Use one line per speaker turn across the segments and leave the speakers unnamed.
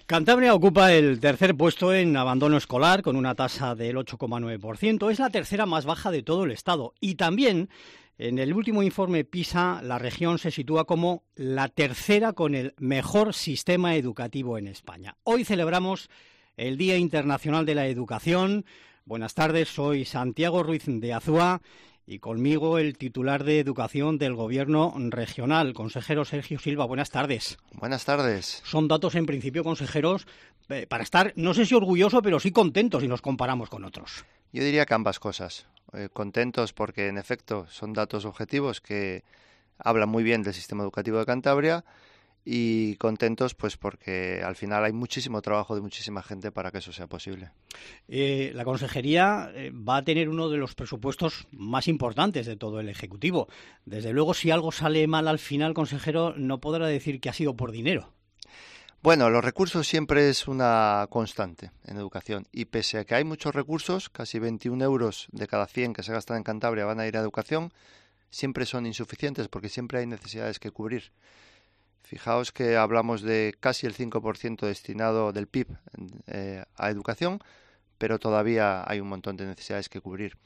Cantabria ocupa el tercer puesto en abandono escolar con una tasa del 8,9%. Es la tercera más baja de todo el Estado. Y también, en el último informe PISA, la región se sitúa como la tercera con el mejor sistema educativo en España. Hoy celebramos el Día Internacional de la Educación. Buenas tardes, soy Santiago Ruiz de Azúa y conmigo el titular de Educación del Gobierno regional, consejero Sergio Silva. Buenas tardes.
Buenas tardes.
Son datos, en principio, consejeros, para estar, no sé si orgulloso, pero sí contentos si nos comparamos con otros.
Yo diría que ambas cosas. Contentos porque, en efecto, son datos objetivos que hablan muy bien del sistema educativo de Cantabria, y contentos pues porque al final hay muchísimo trabajo de muchísima gente para que eso sea posible.
La Consejería va a tener uno de los presupuestos más importantes de todo el Ejecutivo. Desde luego, si algo sale mal al final, consejero, no podrá decir que ha sido por dinero.
Bueno, los recursos siempre es una constante en educación, y pese a que hay muchos recursos, casi 21 euros de cada 100 que se gastan en Cantabria van a ir a educación, siempre son insuficientes porque siempre hay necesidades que cubrir. Fijaos que hablamos de casi el 5% destinado del PIB a educación, pero todavía hay un montón de necesidades que cubrir.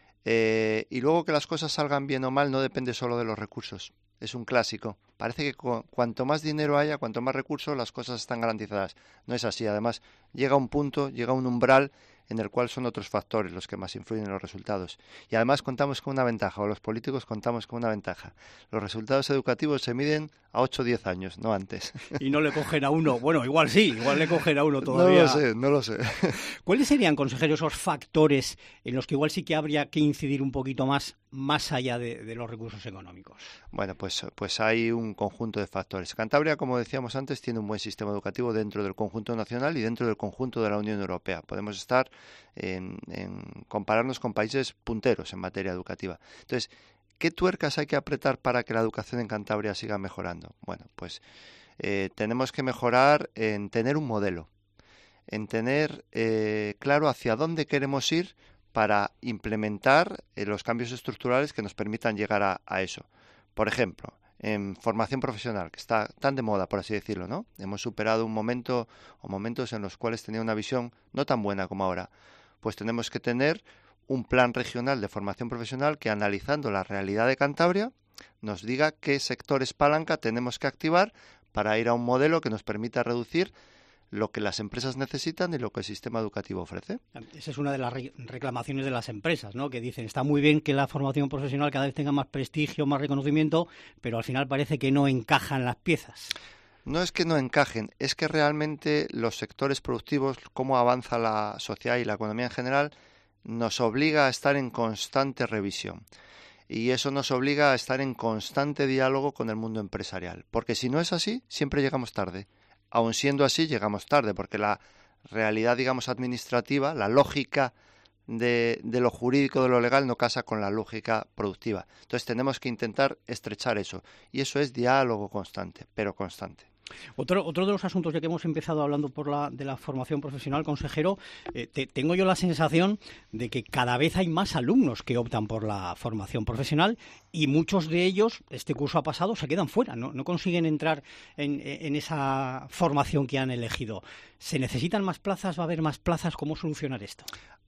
Y luego, que las cosas salgan bien o mal no depende solo de los recursos. Es un clásico. Parece que cuanto más dinero haya, cuanto más recursos, las cosas están garantizadas. No es así. Además, llega un punto, llega un umbral en el cual son otros factores los que más influyen en los resultados. Y además contamos con una ventaja, o los políticos contamos con una ventaja. Los resultados educativos se miden a 8 o 10 años, no antes.
Y no le cogen a uno. Bueno, igual sí, igual le cogen a uno todavía.
No lo sé.
¿Cuáles serían, consejero, esos factores en los que igual sí que habría que incidir un poquito más allá de los recursos económicos?
Bueno, pues hay un conjunto de factores. Cantabria, como decíamos antes, tiene un buen sistema educativo dentro del conjunto nacional y dentro del conjunto de la Unión Europea. Podemos estar en compararnos con países punteros en materia educativa. Entonces, ¿qué tuercas hay que apretar para que la educación en Cantabria siga mejorando? Bueno, pues tenemos que mejorar en tener un modelo, en tener claro hacia dónde queremos ir para implementar los cambios estructurales que nos permitan llegar a eso. Por ejemplo, en formación profesional, que está tan de moda, por así decirlo, ¿no? Hemos superado un momento o momentos en los cuales tenía una visión no tan buena como ahora. Pues tenemos que tener un plan regional de formación profesional que, analizando la realidad de Cantabria, nos diga qué sectores palanca tenemos que activar para ir a un modelo que nos permita reducir lo que las empresas necesitan y lo que el sistema educativo ofrece.
Esa es una de las reclamaciones de las empresas, ¿no? Que dicen, está muy bien que la formación profesional cada vez tenga más prestigio, más reconocimiento, pero al final parece que no encajan las piezas.
No es que no encajen, es que realmente los sectores productivos, cómo avanza la sociedad y la economía en general, nos obliga a estar en constante revisión. Y eso nos obliga a estar en constante diálogo con el mundo empresarial. Porque si no es así, siempre llegamos tarde. Aun siendo así, llegamos tarde, porque la realidad, digamos, administrativa, la lógica de lo jurídico, de lo legal, no casa con la lógica productiva. Entonces tenemos que intentar estrechar eso. Y eso es diálogo constante, pero constante.
Otro de los asuntos, ya que hemos empezado hablando de la formación profesional, consejero, tengo yo la sensación de que cada vez hay más alumnos que optan por la formación profesional y muchos de ellos, este curso ha pasado, se quedan fuera, no consiguen entrar en esa formación que han elegido. ¿Se necesitan más plazas? ¿Va a haber más plazas? ¿Cómo solucionar esto?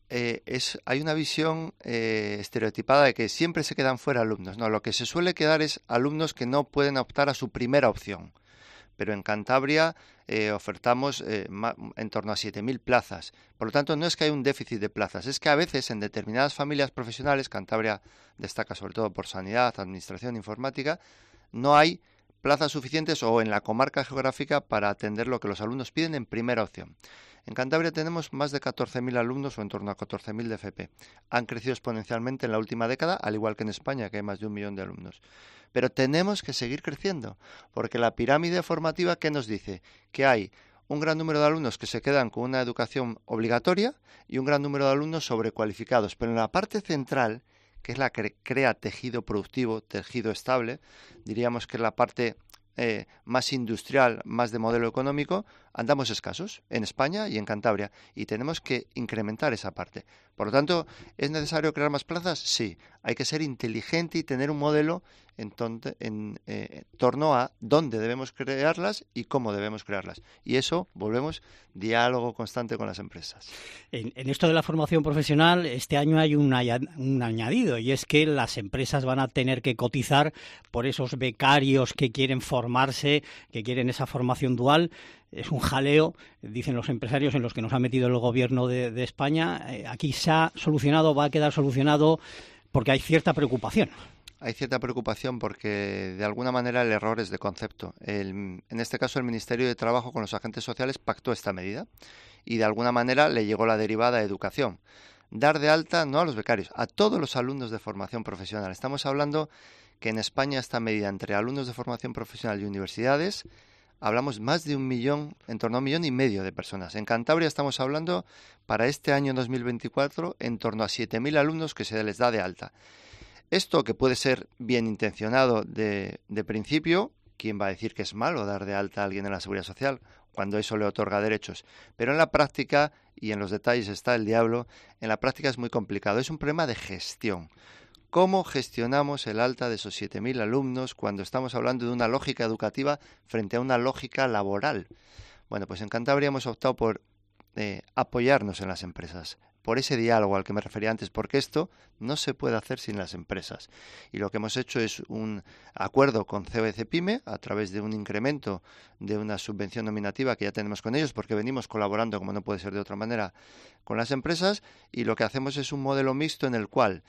Hay una visión estereotipada de que siempre se quedan fuera alumnos. No, lo que se suele quedar es alumnos que no pueden optar a su primera opción. Pero en Cantabria ofertamos en torno a 7.000 plazas. Por lo tanto, no es que haya un déficit de plazas, es que a veces en determinadas familias profesionales, Cantabria destaca sobre todo por sanidad, administración, informática, no hay plazas suficientes o en la comarca geográfica para atender lo que los alumnos piden en primera opción. En Cantabria tenemos más de 14.000 alumnos o en torno a 14.000 de FP. Han crecido exponencialmente en la última década, al igual que en España, que hay más de 1 millón de alumnos. Pero tenemos que seguir creciendo, porque la pirámide formativa, ¿qué nos dice? Que hay un gran número de alumnos que se quedan con una educación obligatoria y un gran número de alumnos sobrecualificados. Pero en la parte central, que es la que crea tejido productivo, tejido estable, diríamos que es la parte más industrial, más de modelo económico, andamos escasos en España y en Cantabria y tenemos que incrementar esa parte. Por lo tanto, ¿es necesario crear más plazas? Sí. Hay que ser inteligente y tener un modelo en torno a dónde debemos crearlas y cómo debemos crearlas. Y eso, volvemos, diálogo constante con las empresas.
En esto de la formación profesional, este año hay un añadido, y es que las empresas van a tener que cotizar por esos becarios que quieren formarse, que quieren esa formación dual. Es un jaleo, dicen los empresarios, en los que nos ha metido el gobierno de España. Aquí se ha solucionado, va a quedar solucionado, porque hay cierta preocupación.
Hay cierta preocupación porque, de alguna manera, el error es de concepto. En este caso, el Ministerio de Trabajo con los agentes sociales pactó esta medida y, de alguna manera, le llegó la derivada a educación. Dar de alta no a los becarios, a todos los alumnos de formación profesional. Estamos hablando que en España esta medida entre alumnos de formación profesional y universidades, hablamos más de 1 millón, en torno a 1,5 millones de personas. En Cantabria estamos hablando, para este año 2024, en torno a 7.000 alumnos que se les da de alta. Esto, que puede ser bien intencionado de principio, ¿quién va a decir que es malo dar de alta a alguien en la Seguridad Social cuando eso le otorga derechos? Pero en la práctica, y en los detalles está el diablo, en la práctica es muy complicado. Es un problema de gestión. ¿Cómo gestionamos el alta de esos 7.000 alumnos cuando estamos hablando de una lógica educativa frente a una lógica laboral? Bueno, pues en Cantabria hemos optado por apoyarnos en las empresas, por ese diálogo al que me refería antes, porque esto no se puede hacer sin las empresas. Y lo que hemos hecho es un acuerdo con COE-CEPIME a través de un incremento de una subvención nominativa que ya tenemos con ellos, porque venimos colaborando, como no puede ser de otra manera, con las empresas, y lo que hacemos es un modelo mixto en el cual,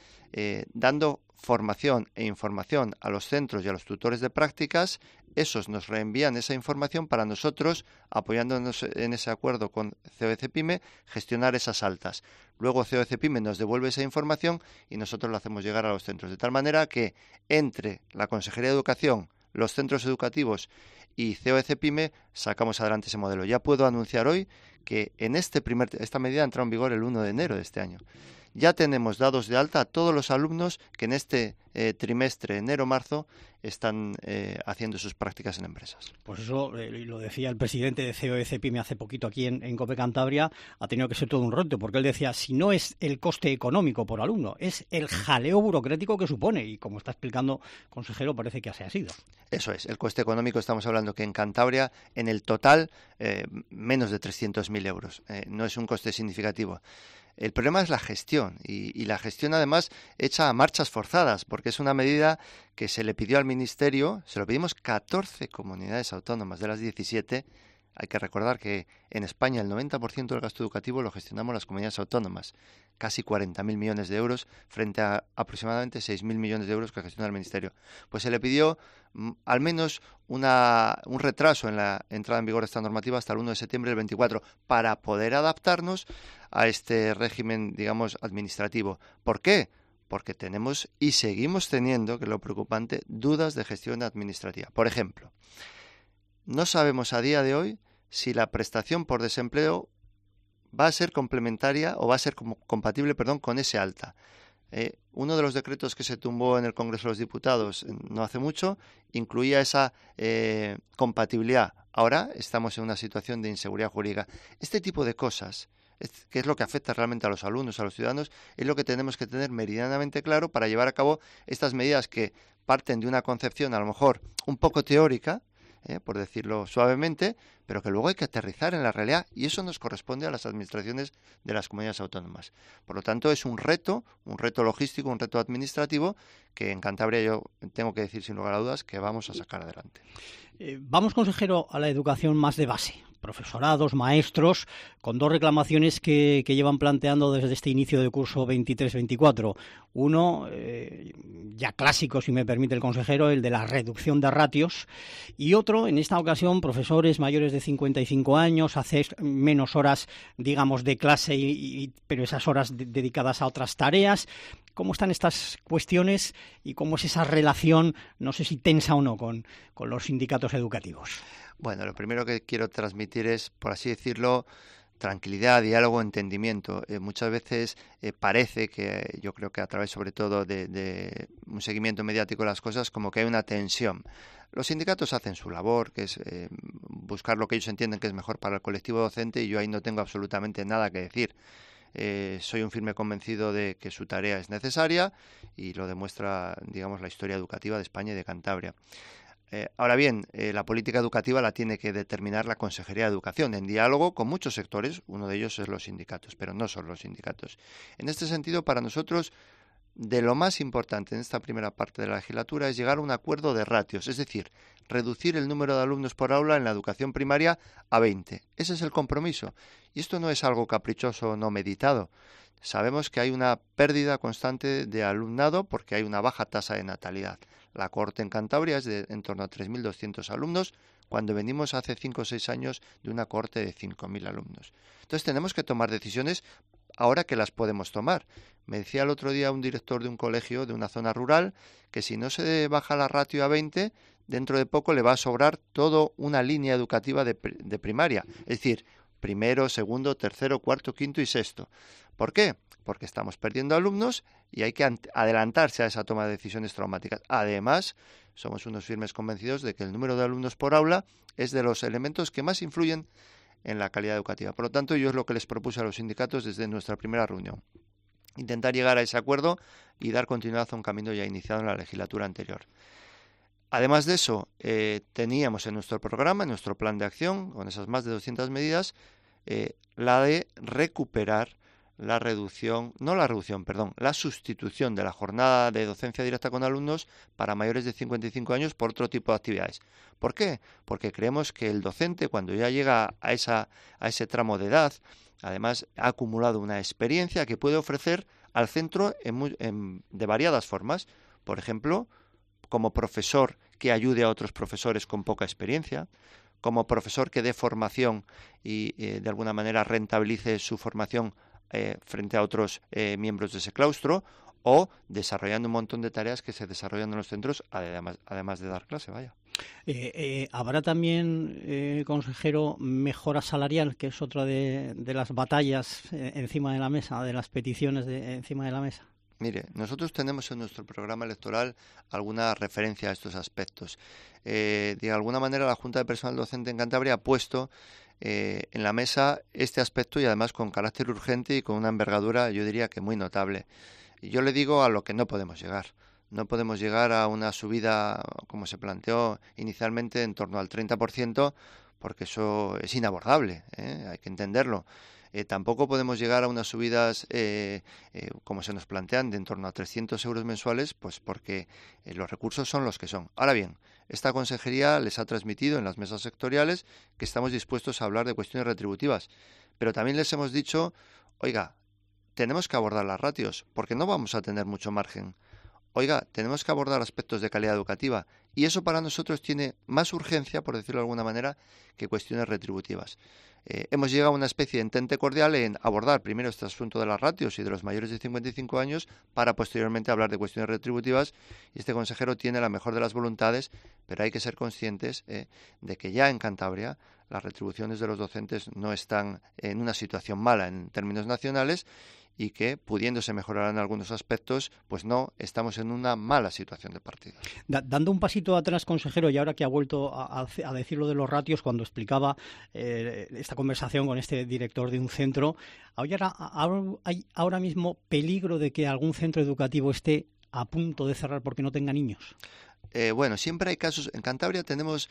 dando formación e información a los centros y a los tutores de prácticas, esos nos reenvían esa información para nosotros, apoyándonos en ese acuerdo con COE-CEPIME, gestionar esas altas. Luego COE-CEPIME nos devuelve esa información y nosotros la hacemos llegar a los centros, de tal manera que entre la Consejería de Educación, los centros educativos y COE-CEPIME sacamos adelante ese modelo. Ya puedo anunciar hoy que esta medida entra en vigor el 1 de enero de este año. Ya tenemos dados de alta a todos los alumnos que en este trimestre, enero-marzo, están haciendo sus prácticas en empresas.
Pues eso, lo decía el presidente de COE-CEPIME hace poquito aquí en COPE Cantabria, ha tenido que ser todo un reto, porque él decía, si no es el coste económico por alumno, es el jaleo burocrático que supone, y como está explicando, consejero, parece que así ha sido.
Eso es, el coste económico, estamos hablando que en Cantabria, en el total, menos de 300.000 euros. No es un coste significativo. El problema es la gestión y la gestión además hecha a marchas forzadas, porque es una medida que se le pidió al Ministerio, se lo pedimos 14 comunidades autónomas de las 17. Hay que recordar que en España el 90% del gasto educativo lo gestionamos las comunidades autónomas, casi 40.000 millones de euros frente a aproximadamente 6.000 millones de euros que gestiona el Ministerio. Pues se le pidió al menos un retraso en la entrada en vigor de esta normativa hasta el 1 de septiembre del 24 para poder adaptarnos a este régimen, digamos, administrativo. ¿Por qué? Porque tenemos y seguimos teniendo, que es lo preocupante, dudas de gestión administrativa. Por ejemplo, no sabemos a día de hoy si la prestación por desempleo va a ser complementaria o va a ser compatible, con ese alta. Uno de los decretos que se tumbó en el Congreso de los Diputados no hace mucho incluía esa compatibilidad. Ahora estamos en una situación de inseguridad jurídica. Este tipo de cosas, que es lo que afecta realmente a los alumnos, a los ciudadanos, es lo que tenemos que tener meridianamente claro para llevar a cabo estas medidas que parten de una concepción a lo mejor un poco teórica, por decirlo suavemente, pero que luego hay que aterrizar en la realidad, y eso nos corresponde a las administraciones de las comunidades autónomas. Por lo tanto, es un reto logístico, un reto administrativo que en Cantabria yo tengo que decir sin lugar a dudas que vamos a sacar adelante.
Vamos, consejero, a la educación más de base. Profesorados, maestros, con dos reclamaciones que llevan planteando desde este inicio de curso 23-24. Uno, ya clásico, si me permite el consejero, el de la reducción de ratios. Y otro, en esta ocasión, profesores mayores de 55 años, hacer menos horas, digamos, de clase, pero esas horas dedicadas a otras tareas. ¿Cómo están estas cuestiones y cómo es esa relación, no sé si tensa o no, con los sindicatos educativos?
Bueno, lo primero que quiero transmitir es, por así decirlo, tranquilidad, diálogo, entendimiento. Muchas veces parece que, yo creo que a través sobre todo de un seguimiento mediático de las cosas, como que hay una tensión. Los sindicatos hacen su labor, que es buscar lo que ellos entienden que es mejor para el colectivo docente, y yo ahí no tengo absolutamente nada que decir. Soy un firme convencido de que su tarea es necesaria y lo demuestra, digamos, la historia educativa de España y de Cantabria. Ahora bien, la política educativa la tiene que determinar la Consejería de Educación, en diálogo con muchos sectores, uno de ellos es los sindicatos, pero no son los sindicatos. En este sentido, para nosotros, de lo más importante en esta primera parte de la legislatura es llegar a un acuerdo de ratios, es decir, reducir el número de alumnos por aula en la educación primaria a 20. Ese es el compromiso. Y esto no es algo caprichoso o no meditado. Sabemos que hay una pérdida constante de alumnado porque hay una baja tasa de natalidad. La cohorte en Cantabria es de en torno a 3.200 alumnos, cuando venimos hace 5 o 6 años de una cohorte de 5.000 alumnos. Entonces tenemos que tomar decisiones ahora que las podemos tomar. Me decía el otro día un director de un colegio de una zona rural que si no se baja la ratio a 20, dentro de poco le va a sobrar toda una línea educativa de primaria. Es decir, primero, segundo, tercero, cuarto, quinto y sexto. ¿Por qué? Porque estamos perdiendo alumnos y hay que adelantarse a esa toma de decisiones traumáticas. Además, somos unos firmes convencidos de que el número de alumnos por aula es de los elementos que más influyen en la calidad educativa. Por lo tanto, yo es lo que les propuse a los sindicatos desde nuestra primera reunión. Intentar llegar a ese acuerdo y dar continuidad a un camino ya iniciado en la legislatura anterior. Además de eso, teníamos en nuestro programa, en nuestro plan de acción, con esas más de 200 medidas, la de recuperar la sustitución de la jornada de docencia directa con alumnos para mayores de 55 años por otro tipo de actividades. ¿Por qué? Porque creemos que el docente, cuando ya llega a ese tramo de edad, además ha acumulado una experiencia que puede ofrecer al centro de variadas formas. Por ejemplo, como profesor que ayude a otros profesores con poca experiencia, como profesor que dé formación y de alguna manera rentabilice su formación frente a otros miembros de ese claustro, o desarrollando un montón de tareas que se desarrollan en los centros, además de dar clase, vaya.
¿Habrá también, consejero, mejora salarial, que es otra de las batallas encima de la mesa, de las peticiones encima de la mesa?
Mire, nosotros tenemos en nuestro programa electoral alguna referencia a estos aspectos. De alguna manera, la Junta de Personal Docente en Cantabria ha puesto en la mesa este aspecto y además con carácter urgente y con una envergadura, yo diría que muy notable. Y yo le digo a lo que no podemos llegar. No podemos llegar a una subida, como se planteó inicialmente, en torno al 30%, porque eso es inabordable, hay que entenderlo. Tampoco podemos llegar a unas subidas, como se nos plantean, de en torno a 300 euros mensuales, pues porque los recursos son los que son. Ahora bien, esta consejería les ha transmitido en las mesas sectoriales que estamos dispuestos a hablar de cuestiones retributivas, pero también les hemos dicho, oiga, tenemos que abordar las ratios, porque no vamos a tener mucho margen. Oiga, tenemos que abordar aspectos de calidad educativa y eso para nosotros tiene más urgencia, por decirlo de alguna manera, que cuestiones retributivas. Hemos llegado a una especie de entente cordial en abordar primero este asunto de las ratios y de los mayores de 55 años para posteriormente hablar de cuestiones retributivas, y este consejero tiene la mejor de las voluntades, pero hay que ser conscientes de que ya en Cantabria las retribuciones de los docentes no están en una situación mala en términos nacionales y que, pudiéndose mejorar en algunos aspectos, pues no estamos en una mala situación de partida.
Dando un pasito atrás, consejero, y ahora que ha vuelto a decir lo de los ratios, cuando explicaba esta conversación con este director de un centro, ¿hay ahora mismo peligro de que algún centro educativo esté a punto de cerrar porque no tenga niños?
Bueno, siempre hay casos. En Cantabria tenemos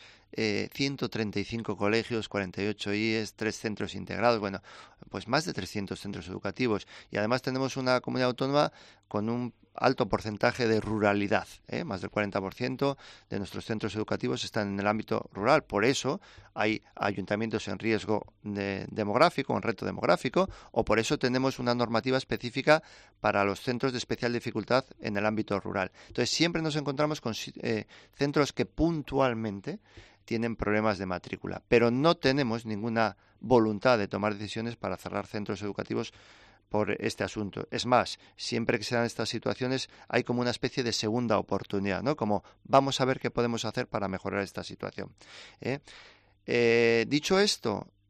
135 colegios, 48 IES, 3 centros integrados, bueno, pues más de 300 centros educativos. Y además tenemos una comunidad autónoma con un alto porcentaje de ruralidad, más del 40% de nuestros centros educativos están en el ámbito rural. Por eso hay ayuntamientos en riesgo demográfico, en reto demográfico, o por eso tenemos una normativa específica para los centros de especial dificultad en el ámbito rural. Entonces siempre nos encontramos con centros que puntualmente tienen problemas de matrícula, pero no tenemos ninguna voluntad de tomar decisiones para cerrar centros educativos por este asunto. Es más, siempre que se dan estas situaciones hay como una especie de segunda oportunidad, ¿no? Como vamos a ver qué podemos hacer para mejorar esta situación. Dicho esto,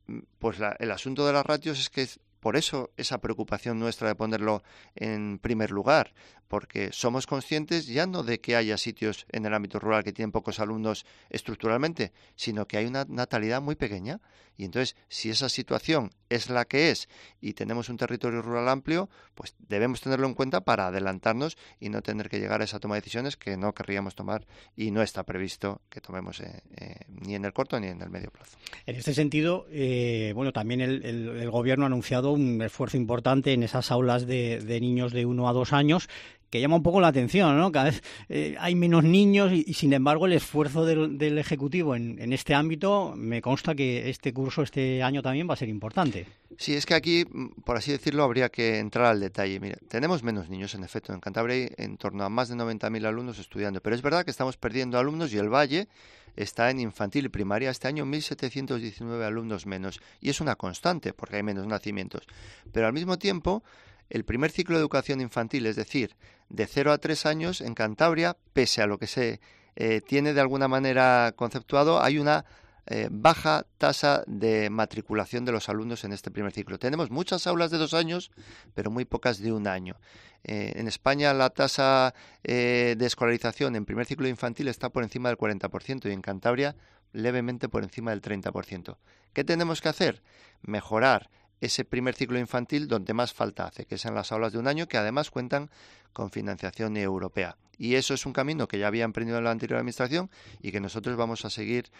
pues el asunto de las ratios es que por eso esa preocupación nuestra de ponerlo en primer lugar, porque somos conscientes ya no de que haya sitios en el ámbito rural que tienen pocos alumnos estructuralmente, sino que hay una natalidad muy pequeña. Y entonces, si esa situación es la que es y tenemos un territorio rural amplio, pues debemos tenerlo en cuenta para adelantarnos y no tener que llegar a esa toma de decisiones que no querríamos tomar y no está previsto que tomemos ni en el corto ni en el medio plazo.
En este sentido, bueno, también el Gobierno ha anunciado un esfuerzo importante en esas aulas de niños de 1 a 2 años, que llama un poco la atención, ¿no? Cada vez hay menos niños y sin embargo el esfuerzo del Ejecutivo en este ámbito, me consta que este año también va a ser importante.
Sí, es que aquí, por así decirlo, habría que entrar al detalle. Mira, tenemos menos niños, en efecto. En Cantabria hay en torno a más de 90.000 alumnos estudiando, pero es verdad que estamos perdiendo alumnos y el Valle está en infantil y primaria este año 1.719 alumnos menos. Y es una constante, porque hay menos nacimientos. Pero al mismo tiempo, el primer ciclo de educación infantil, es decir, de 0 a 3 años en Cantabria, pese a lo que se tiene de alguna manera conceptuado, hay una baja tasa de matriculación de los alumnos en este primer ciclo. Tenemos muchas aulas de 2 años, pero muy pocas de 1 año. En España la tasa de escolarización en primer ciclo infantil está por encima del 40% y en Cantabria levemente por encima del 30%. ¿Qué tenemos que hacer? Mejorar ese primer ciclo infantil donde más falta hace, que es en las aulas de 1 año, que además cuentan con financiación europea. Y eso es un camino que ya había emprendido la anterior administración y que nosotros vamos a seguir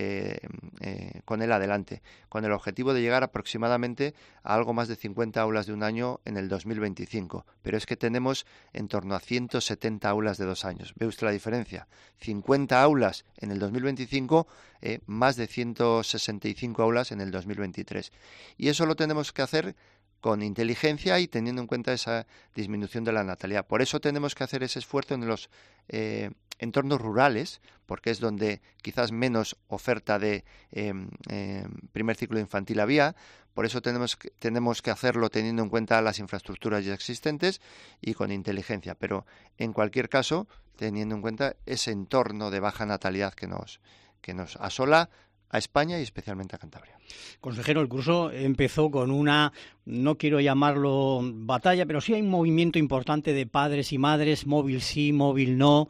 con él adelante, con el objetivo de llegar aproximadamente a algo más de 50 aulas de 1 año en el 2025. Pero es que tenemos en torno a 170 aulas de 2 años. ¿Ve usted la diferencia? 50 aulas en el 2025, más de 165 aulas en el 2023. Y eso lo tenemos que hacer con inteligencia y teniendo en cuenta esa disminución de la natalidad. Por eso tenemos que hacer ese esfuerzo en los entornos rurales, porque es donde quizás menos oferta de primer ciclo infantil había. Por eso tenemos que hacerlo teniendo en cuenta las infraestructuras ya existentes y con inteligencia. Pero en cualquier caso, teniendo en cuenta ese entorno de baja natalidad que nos asola a España y especialmente a Cantabria.
Consejero, el curso empezó con una, no quiero llamarlo batalla, pero sí hay un movimiento importante de padres y madres, móvil sí, móvil no.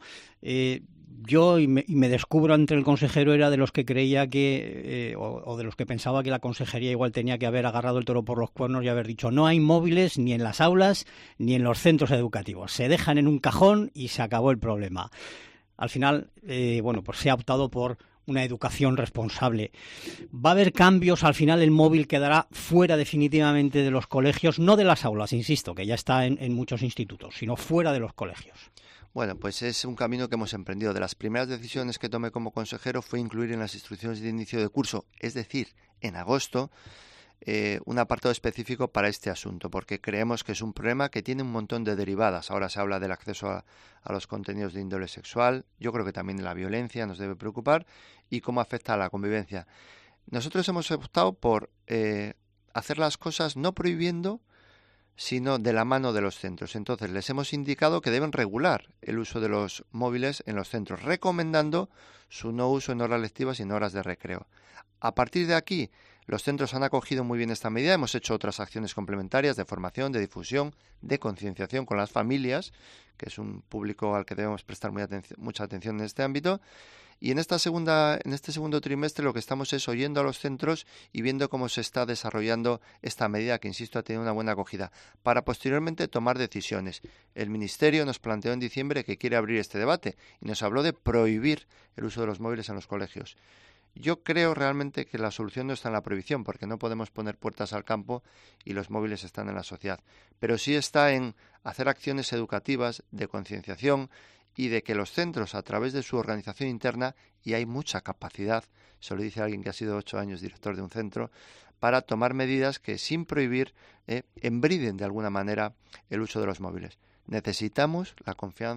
Yo, y me descubro ante el consejero, era de los que creía que, o de los que pensaba que la consejería igual tenía que haber agarrado el toro por los cuernos y haber dicho no hay móviles ni en las aulas ni en los centros educativos. Se dejan en un cajón y se acabó el problema. Al final, bueno, pues se ha optado por una educación responsable. ¿Va a haber cambios? Al final el móvil quedará fuera definitivamente de los colegios, no de las aulas, insisto, que ya está en muchos institutos, sino fuera de los colegios.
Bueno, pues es un camino que hemos emprendido. De las primeras decisiones que tomé como consejero fue incluir en las instrucciones de inicio de curso, es decir, en agosto, un apartado específico para este asunto, porque creemos que es un problema que tiene un montón de derivadas. Ahora se habla del acceso a los contenidos de índole sexual, yo creo que también la violencia nos debe preocupar y cómo afecta a la convivencia. Nosotros hemos optado por hacer las cosas no prohibiendo, sino de la mano de los centros. Entonces les hemos indicado que deben regular el uso de los móviles en los centros, recomendando su no uso en horas lectivas y en horas de recreo. A partir de aquí, los centros han acogido muy bien esta medida. Hemos hecho otras acciones complementarias de formación, de difusión, de concienciación con las familias, que es un público al que debemos prestar mucha atención en este ámbito. Y en este segundo trimestre lo que estamos es oyendo a los centros y viendo cómo se está desarrollando esta medida que, insisto, ha tenido una buena acogida, para posteriormente tomar decisiones. El Ministerio nos planteó en diciembre que quiere abrir este debate y nos habló de prohibir el uso de los móviles en los colegios. Yo creo realmente que la solución no está en la prohibición, porque no podemos poner puertas al campo y los móviles están en la sociedad, pero sí está en hacer acciones educativas de concienciación y de que los centros, a través de su organización interna, y hay mucha capacidad, se lo dice alguien que ha sido 8 años director de un centro, para tomar medidas que, sin prohibir, embriden de alguna manera el uso de los móviles. Necesitamos la confianza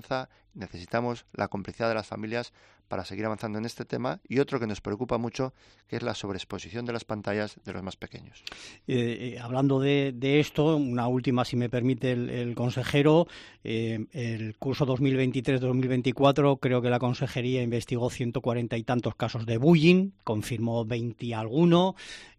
necesitamos la complicidad de las familias para seguir avanzando en este tema, y otro que nos preocupa mucho, que es la sobreexposición de las pantallas de los más pequeños.
Hablando de esto, una última, si me permite el consejero, el curso 2023-2024, creo que la consejería investigó 140 y tantos casos de bullying, confirmó 20 y alguno.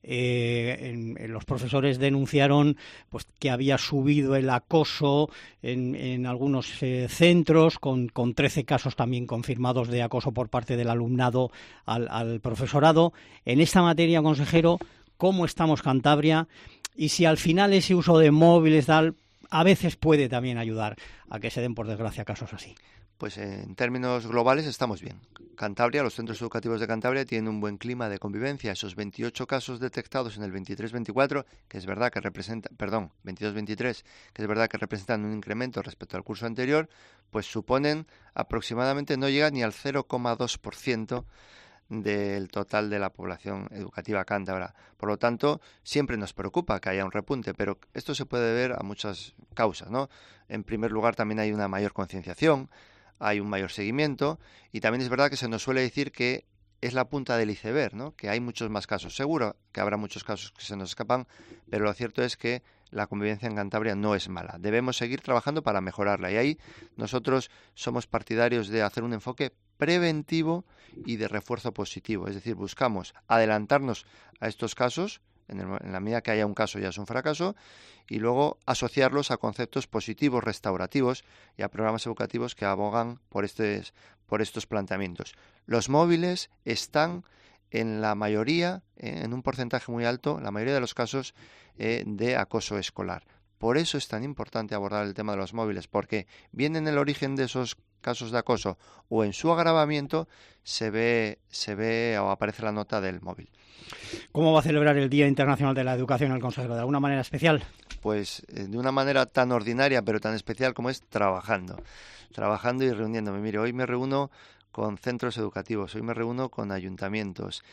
Los profesores denunciaron pues que había subido el acoso en algunos centros, con 13 casos también confirmados de acoso por parte del alumnado al profesorado. En esta materia, consejero, ¿cómo estamos Cantabria? Y si al final ese uso de móviles a veces puede también ayudar a que se den, por desgracia, casos así.
Pues en términos globales estamos bien. Cantabria, los centros educativos de Cantabria tienen un buen clima de convivencia. Esos 28 casos detectados en el 23-24, que es verdad que representan, 22-23, que es verdad que representan un incremento respecto al curso anterior, pues suponen aproximadamente, no llega ni al 0,2% del total de la población educativa cántabra. Por lo tanto, siempre nos preocupa que haya un repunte, pero esto se puede ver a muchas causas, ¿no? En primer lugar, también hay una mayor concienciación, hay un mayor seguimiento, y también es verdad que se nos suele decir que es la punta del iceberg, ¿no? Que hay muchos más casos. Seguro que habrá muchos casos que se nos escapan, pero lo cierto es que la convivencia en Cantabria no es mala. Debemos seguir trabajando para mejorarla, y ahí nosotros somos partidarios de hacer un enfoque preventivo y de refuerzo positivo. Es decir, buscamos adelantarnos a estos casos. En la medida que haya un caso ya es un fracaso, y luego asociarlos a conceptos positivos, restaurativos, y a programas educativos que abogan por estos planteamientos. Los móviles están en la mayoría, en un porcentaje muy alto, la mayoría de los casos de acoso escolar. Por eso es tan importante abordar el tema de los móviles, porque bien en el origen de esos casos de acoso o en su agravamiento se ve o aparece la nota del móvil.
¿Cómo va a celebrar el Día Internacional de la Educación el consejero? ¿De alguna manera especial?
Pues de una manera tan ordinaria pero tan especial como es trabajando y reuniéndome. Mire, hoy me reúno con centros educativos, hoy me reúno con ayuntamientos.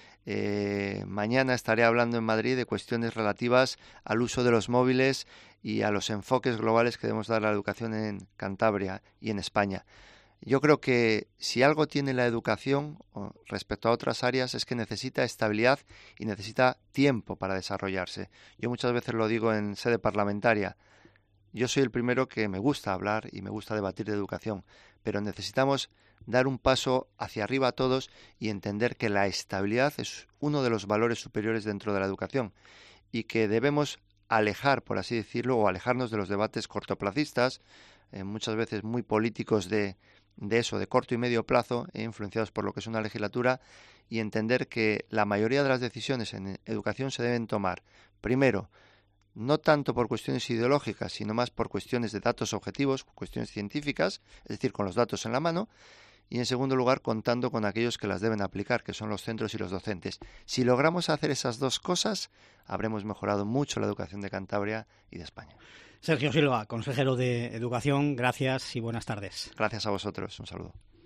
Mañana estaré hablando en Madrid de cuestiones relativas al uso de los móviles y a los enfoques globales que debemos dar a la educación en Cantabria y en España. Yo creo que si algo tiene la educación respecto a otras áreas es que necesita estabilidad y necesita tiempo para desarrollarse. Yo muchas veces lo digo en sede parlamentaria. Yo soy el primero que me gusta hablar y me gusta debatir de educación, pero necesitamos dar un paso hacia arriba todos y entender que la estabilidad es uno de los valores superiores dentro de la educación y que debemos alejar, por así decirlo, o alejarnos de los debates cortoplacistas, muchas veces muy políticos de corto y medio plazo, influenciados por lo que es una legislatura, y entender que la mayoría de las decisiones en educación se deben tomar, primero, no tanto por cuestiones ideológicas, sino más por cuestiones de datos objetivos, cuestiones científicas, es decir, con los datos en la mano, y en segundo lugar, contando con aquellos que las deben aplicar, que son los centros y los docentes. Si logramos hacer esas dos cosas, habremos mejorado mucho la educación de Cantabria y de España.
Sergio Silva, consejero de Educación, gracias y buenas tardes.
Gracias a vosotros, un saludo.